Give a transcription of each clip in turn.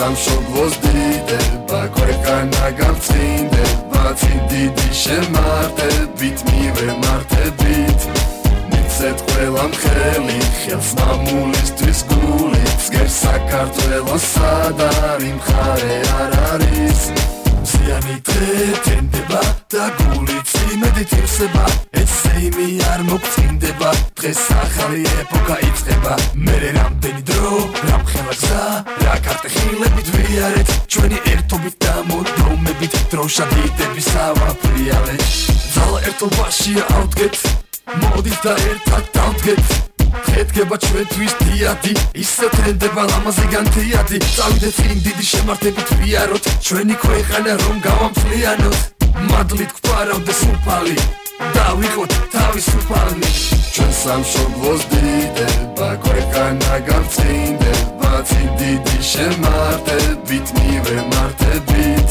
სამშობლოს დიდება ქვეყანა გავწინდება წინ დიდი შემარტებით მივემართებით მიცეთ ყველამ ხელი ხელს მამულისთვის გულით გერ საქართველოსა და არი მხარე არ არის მზიანი დღე თენდება და გულით იმედით ივსება ესე იმი არ მოგწინდება დღეს ახალი ეპოქა იწყება მერე რამდენი დრო რამხელა გზა რა კარტეხილებით ვიარეთ ჩვენი ერთობით და მონდომებით დროშა დიდების ავაფრიალეთ ძალა ერთობაშია ავდგეთ მოდით და ერთად დავდგეთ დგება ჩვენთვის დიადი ისე თენდება ლამაზი განთიადი წავიდეთ იმ დიდი შემართებით ვიაროთ ჩვენი ქვეყანა რომ გავამწლიანოთ მადლით გვფარავდეს უფალი დავიღოთ თავისუფალი ჩვენ სამშობლოს დიდება ქვეყანა გავწინდება წინ დიდი შემართებით მივემართებით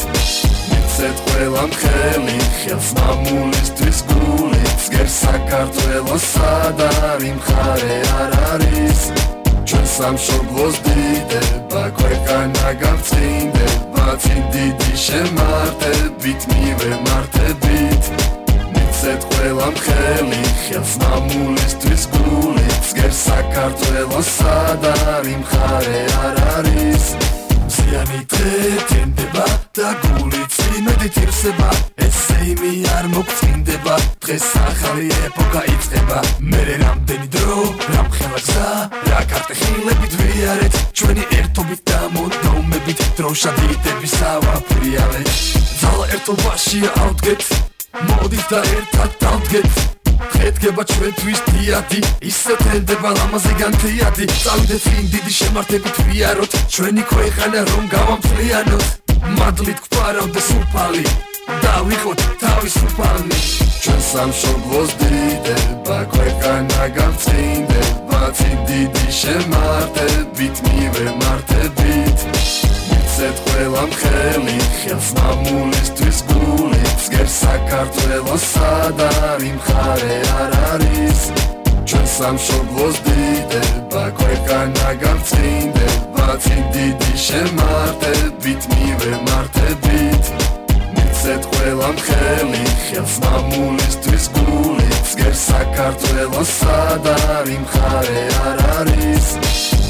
მიცეთ ყველამ ხელი ხელს მამულისთვის გულით გერ საქართველოსა და არი მხარე არ არის ჩვენ სამშობლოს დიდება ქვეყანა გავწინდება წინ დიდი შემართებით მივემართებით მიცეთ ყველამ ხელი ხელს მამულისთვის გულით გერ საქართველოსა და არი მხარე არ არის მზიანი დღე თენდება და გულით იმედით ივსება ესე იმი არ მოგწინდება დღეს ახალი ეპოქა იწყება მერე რამდენი დრო რამხელა გზა რა კარტეხილებით ვიარეთ ჩვენი ერთობით და მონდომებით დროშა დიდების ავაფრიალეთ ძალა ერთობაშია ავდგეთ მოდით და ერთად დავდგეთ დგება ჩვენთვის დიადი ისე თენდება ლამაზი განთიადი წავიდეთ იმ დიდი შემართებით ვიაროთ ჩვენი ქვეყანა რომ გავამწლიანოთ მადლით გვფარავდეს უფალი დავიღოთ თავისუფალი ჩვენ სამშობლოს დიდება ქვეყანა გავწინდება წინ დიდი შემართებით მივემართებით მიცეთ ყველამ ხელი ხელს მამულისთვის გულით გერ საქართველოსა და არი მხარე არ არის ჩვენ სამშობლოს დიდება ქვეყანა გავწინდება წინ დიდი შემართებით მივემართებით მიცეთ ყველამ ხელი ხელს მამულისთვის გულით გერ საქართველოსა და არი მხარე არ არის